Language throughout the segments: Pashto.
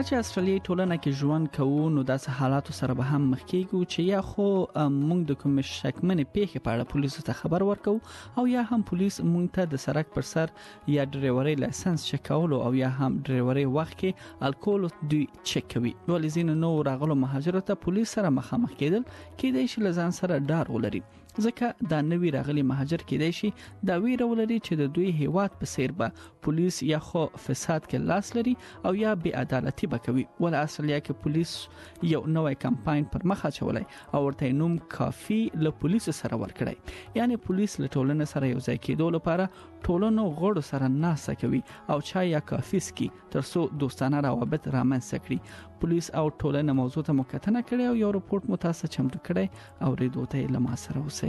کله چې استرالیایي ټولنه کې ژوند کوو نو داسې حالاتو سره به هم مخ کېږو چې یا خو موږ د کوم شکمنې پیښې په اړه پولیسو ته خبر ورکو او یا هم پولیس موږ ته د سړک پر سر یا ډرایوري لایسنس چک کولو او یا هم ډرایوري وخت کې الکول دوی چک کوي. ولې ځینې نو راغلو مهاجرو ته پولیس سره مخامخ کېدل کېدای شي لزان سره ډار ولري ځکه دا نوی راغلي مهاجر کېدای شي دا ویره ولري چې د دوی هیواد په سیر به پولیس یا خو فساد کې لاس لري او یا بې عدالتي وکوي. ول استرالیا کې پولیس یو نوې کمپاین پر مخ اچولای او ورته نوم کافي له پولیس سره ورکړي. یعنی پولیس له ټولنې سره یو ځای کېدو لپاره ټولنو غړو سره ناسه کوي او چا یا کافیس کې ترڅو دوستانه روابط رامنځته کړي. پولیس او ټولنه موضوع ته مکتنه کړي او یو رپورت متاسه چمتو کړي او ریډو ته لما سره وسی.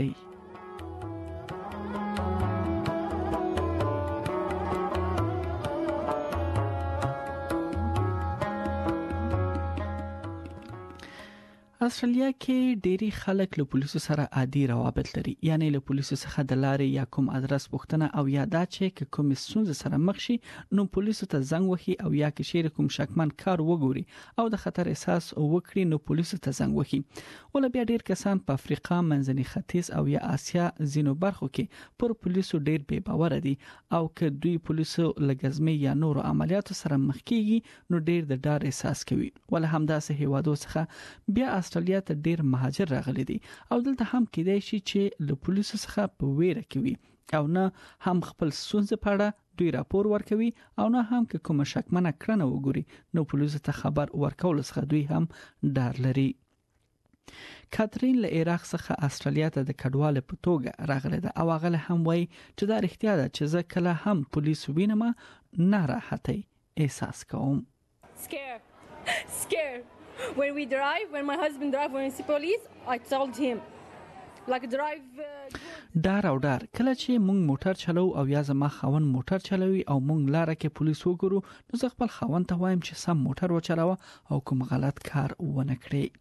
استرالیا کې ډېری خلک له پولیسو سره عادي روابط لري. یعنی له پولیسو څخه د لارې یا کوم ادرس پوښتنه او یا دا چې کوم ستونزه سره مخ شي نو پولیسو ته زنګ وهي او یا کې شیر کوم شکمن کار وګوري او د خطر احساس وکړي نو پولیسو ته زنګ وهي. ول بیا ډېر کسان په افریقا، منځني ختیځ او یا آسیا ځینو برخو کې پر پولیسو ډېر بې باور دي او که دوی پولیسو لګزمي یا نور عملیاتو سره مخ کیږي نو ډېر د ډار احساس کوي. ول همداسې هیوادو څخه بیا استرالیا ته ډیر مهاجر راغلي دي او دلته هم کېدای شي چې له پولیسو څخه په ویره کې او نه هم خپل ستونزې په اړه دوی راپور ورکوي او نه هم که کوم شکمنه کړنه وګوري نو پولیسو ته خبر ورکول څخه دوی هم ډار لري. کاترین له عراق څخه استرالیا ته د کډوال په توګه راغله ده او هغه هم وایي چې دا رښتیا ده چې زه کله هم پولیس وینم نه راحتي احساس کوم. Scared. When my husband drive, when I see police, I told him, like drive. ډار او ډار کله چې مونږ موټر چلو او یا زما خاون موټر چلوي او مونږ لاره کې پولیس وګورو نو زه خپل خاون ته وایم چې سم موټر وچلاوه او کوم غلط کار ونه کړی.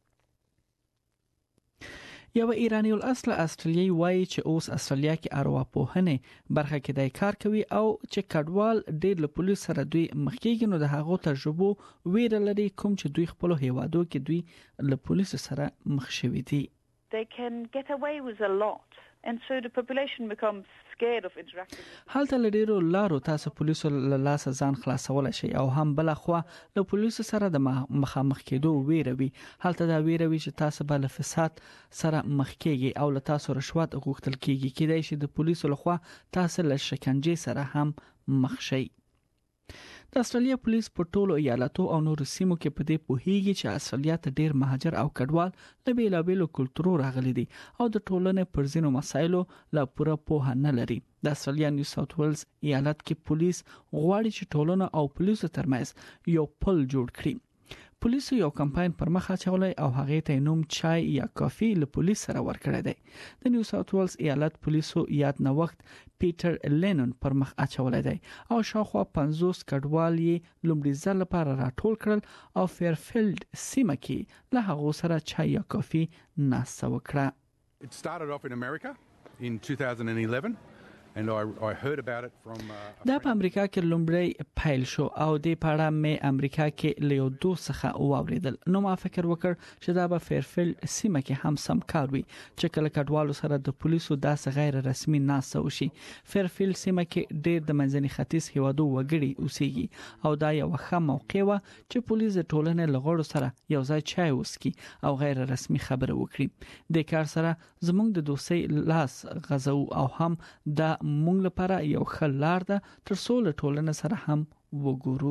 یو ایرانی الاصل استرالیایي وایي چې اوس استرالیا کې ارواپوهنه برخه کې د کار کوي او چې کډوال ډېر له پولیس سره دوی مخ کېږي نو د هغو تجربو ویره لري کوم چې دوی خپل هیوادو کې دوی له پولیس سره مخ شوي دي. They can get away with a lot and so the population becomes scared of interacting. حالته لډیرو لارو تاسو پولیسو له لاس ځان خلاصول شي او هم بل خو له پولیسو سره د مخامخ کېدو ویروي. حالته دا ویروي چې تاسو بل فساد سره مخ کېږي او له تاسو رشوت غوښتل کېږي کېدای شي د پولیسو لخوا تاسو له شکنجې سره هم مخ شي. د استرالیا پولیس په ټولو ایالاتو او نورو سیمو کې په دې پوهیږي چې استرالیا ته ډیر مهاجر او کډوال له بیلابیلو کلتورو راغلي دي او د ټولنې پر ځینو مسایلو لا پوره پوهه نه لري. د استرالیا نیو ساوث ویلز ایالت کې پولیس غواړي چې ټولنه او پولیسو ترمنځ یو پل جوړ کړي. پولیسو یو کمپاین پر مخ اچولای او هغه ته نوم چای یا کافي له پولیس سره ورکړی دی. د نیو ساوث ویلز ایالت پولیسو یاد نه وخت پیټر لینن پر مخ اچولای دی او شاوخوا 50 کډوال یې لومړي ځل لپاره راټول کړل او فیرفیلډ سیمه کې له هغه سره چای یا کافي ناسته وکړه. It started off in America in 2011. And I heard about it from دا په امریکا کې لومړی پیل شو او د پاړه مې امریکا کې له دوه څخه واوریدل. نو ما فکر وکړ چې دا به فیرفیلډ سیمه کې هم سم کار وي چې کله کډوالو سره د پولیسو داسې غیر رسمي ناسه وشي. فیرفیلډ سیمه کې ډېر د منځني ختیځ هیوادو وګړي اوسېږي او دا یو ښه موقع و چې پولیس د ټولنې لغړو سره یو ځای چای وسکي او غیر رسمي خبره وکړي. د کار سره زموږ د دوسي لاس غزو او هم د مونږ لپاره یو ښه لار ده تر څو له ټولنې سره هم وګورو.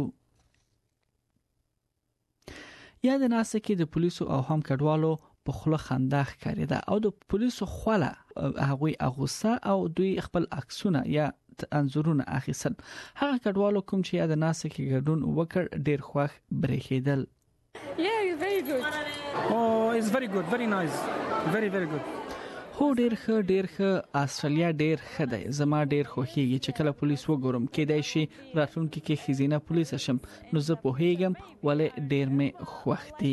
یا د ناسه کې د پولیسو او هم کډوالو په خله خندا ښکارېده او د پولیسو خوله هغوی اغوسه او دوی خپل عکسونه یا انځورونه اخیستل. هغه کډوالو کوم چې یا د ناسه کې ګډون وکړ ډیر خوښ برېښېدل. Yeah, it's very good. Oh, it's very good, very nice, very good. هو ډیر ښه استرالیا ډیر ښه دی. زما ډیر خوښیږي چې کله پولیس وګورم کېدای شي راتلونکي کې خزینه پولیس شم نو زه پوهیږم ولې ډیر مې خوښ دي.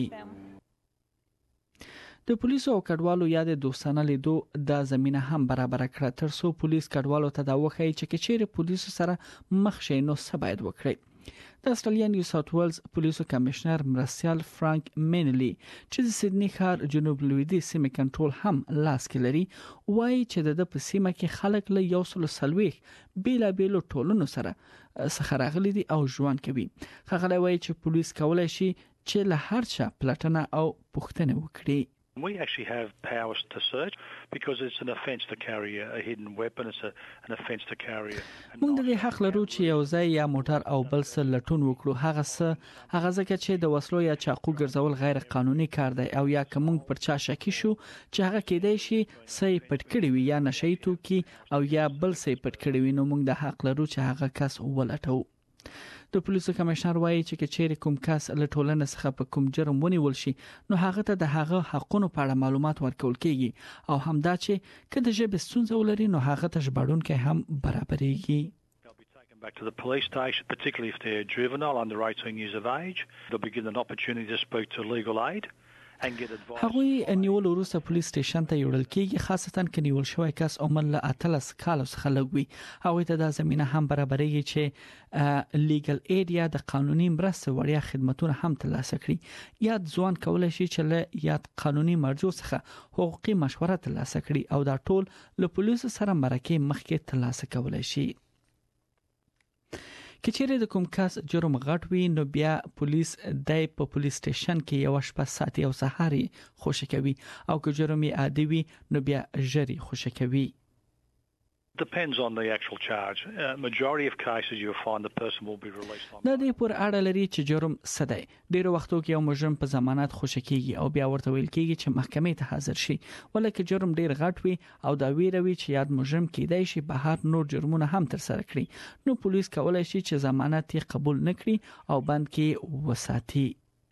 د پولیسو او کډوالو یا د دوستانه لیدو د زمينه هم برابر کړه تر څو پولیس کډوالو ته دا وښایي چې چیرې پولیسو سره مخ شي نو څه باید وکړي. د استرالیا نیو ساوث ویلز پولیسو کمشنر مرسیال فرانک مینلی چې د سیدنی ښار جنوب لویدیځ سیمې کنټرول هم لاس کې لري وایي چې د په سیمه کې خلک له 140 بیلابېلو ټولنو سره څخه راغلي دي او ژوند کوي. هغه وایي چې پولیس کولای شي چې له هر چا پلټنه او پوښتنه وکړي. We actually have powers to search because it's an offence to carry a hidden weapon. It's an offence to carry a موږ د حق لرو چې یو ځای یا موټر او بل څه لټون وکړو. هغه ځکه چې د وسلو یا چاقو ګرځول غیر قانوني کار دی او یا کوم پر چا شکی شو چې هغه کېدای شي سې پټ کړی وي یا نشي توکي او یا بل سې پټ کړی وي نو موږ د حق لرو چې هغه کس ولټو. د پولیسو کمشنر وایي چې چیرې کوم کس له ټولنې څخه په کوم جرم ونیول شي نو هغه ته د هغه حقونو په اړه معلومات ورکول کیږي او همدا چې کله ژبه ستونزه ولري نو هغه ته ژباړونکی هم برابرېږي. Back to the police station, particularly if they're juvenile under 18 years of age. They'll be given an opportunity to speak to legal aid. هغوی نیول وروسته پولیس سټیشن ته یوړل کیږي خاصتا کې نیول شوی کس عمر له 13 کال څخه لږ وي. هغوی ته د زمينه هم برابرېږي چې لیګل اید یا د قانوني مرسته وړیا خدماتونه هم ترلاسه کړي. یا ځوان کولای شي چې له یاد قانوني مرجو څخه حقوقي مشوره ترلاسه کړي او دا ټول له پولیسو سره مرکه مخکې ترلاسه کولای شي. کچېره د کوم کس جرم غټ وي نو بیا پولیس د په پولیس سټیشن کې یو شپه ساتي او سهاري خوشی کوي او که جرم یې عادي وي نو بیا ژری خوشی کوي. Depends on the actual charge. Majority of cases you'll find the person will be released on. دا د پر اړه لري چې جرم څه دی. ډیرو وختو کې یو مجرم په ضمانت خوشی کیږي او بیا ورته ویل کیږي چې محکمې ته حاضر شي. ولکه جرم ډیر غټ وي او دا ویروي چې یاد مجرم کیدای شي بهر نور جرمونه هم تر سره کړي نو پولیس کولای شي چې ضمانت یې قبول نکړي او بند کې وساتي.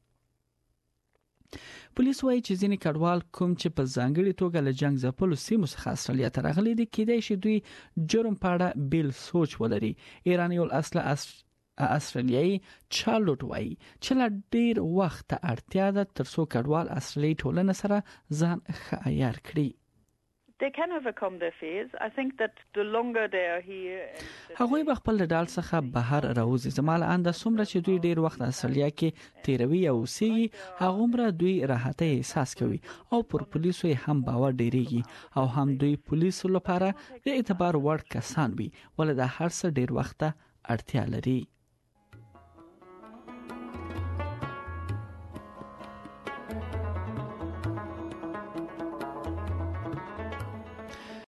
پولیس وایي چې ځینې کډوال کوم چې په ځانګړي توګه له جنگ ځپلو سیمو څخه استرالیا ته راغلي دي کېدای شي دوی جرم په اړه بیل سوچ ولري. ایرانی اصل استرالیایي چارلوټ وایي چې لا ډیر وخت اړتیا ده ترڅو کډوال استرالیایي ټولنه سره ځان ښه عیار کړي. They can overcome their fears. I think that the longer they are here هغوی به خپل ډال څخه بهر راوځي. زمال اند څومره چې دوی ډیر وخت استرالیا کې تیروي او سیږي هغومره دوی راحت احساس کوي او پر پولیسو هم باور ډیریږي او هم دوی پولیسو لپاره د اعتبار وړ کسان وي ولې د هر څه ډیر وخت اړتیا لري.